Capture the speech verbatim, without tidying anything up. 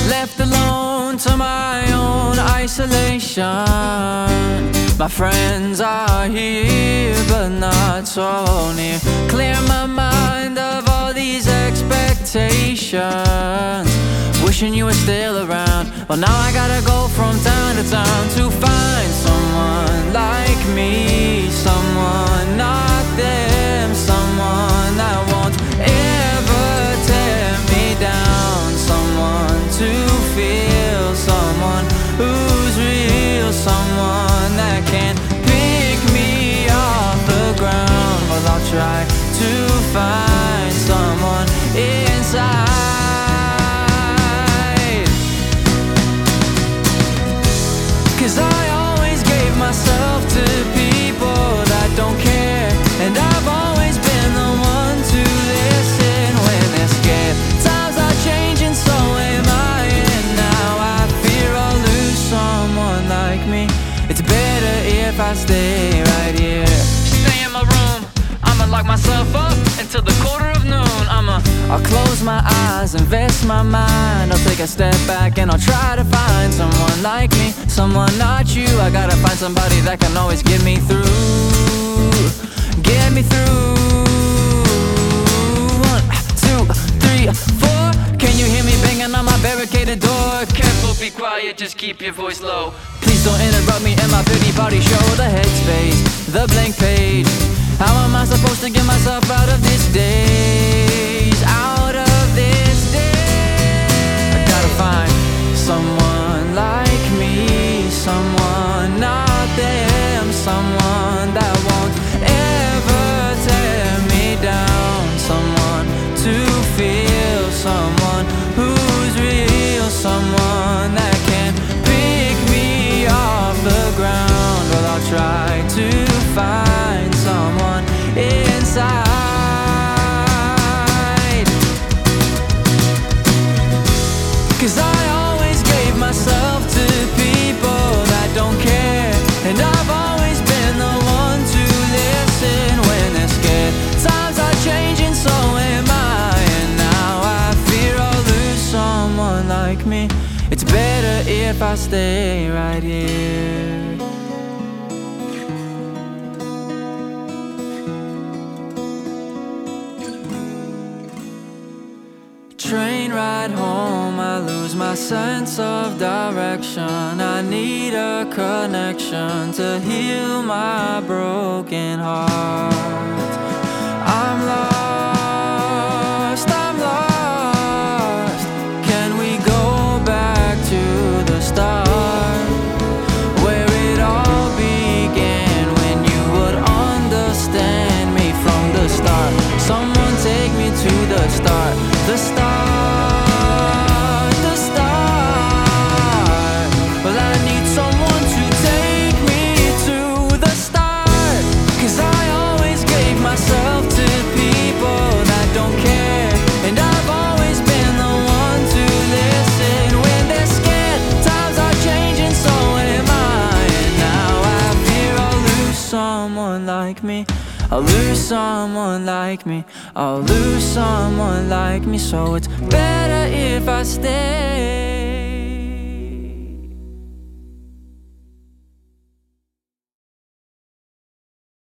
Left alone to my own isolation. My friends are here, but not so near. Clear my mind of all these expectations. Wishing you were still around. Well, now I gotta go from town to town to find someone like me. Someone not them. Someone that won't ever tear me down. Someone to feel. Someone who's real. Someone that can pick me off the ground. Well, I'll try to find someone inside. Cause I always gave myself to people that don't care. And I've always been the one to listen when they're scared. Times are changing, so am I. And now I fear I'll lose someone like me. It's better if I stay right here. Stay in my room, I'ma lock myself up until the quarter of noon. I'ma I'll close my eyes, invest my mind. I'll take a step back and I'll try to find someone like me. Someone not you. I gotta find somebody that can always get me through. Get me through. One, two, three, four. Can you hear me banging on my barricaded door? Careful, be quiet, just keep your voice low. Please don't interrupt me in my pity party show. The headspace, the blank page. How am I supposed to get myself out of this daze? Out of this daze. I gotta find someone like me. Someone not them. Someone that won't ever tear me down. Someone to feel. Someone who's real. Someone that can pick me off the ground. Well, I'll try to find someone inside. Cause I always gave myself to people that don't care. And I've always been the one to listen when they're scared. Times are changing, so am I. And now I fear I'll lose someone like me. It's better if I stay right here. Train ride home, I lose my sense of direction. I need a connection to heal my broken heart. I'm lost, I'm lost. Can we go back to the start? Where it all began, when you would understand me from the start. Someone take me to the start. The start, the start. Well, I need someone to take me to the start. Cause I always gave myself to people that don't care. And I've always been the one to listen when they're scared. Times are changing, so am I. And now I fear I'll lose someone like me. I'll lose someone like me. I'll lose someone like me. So it's better if I stay.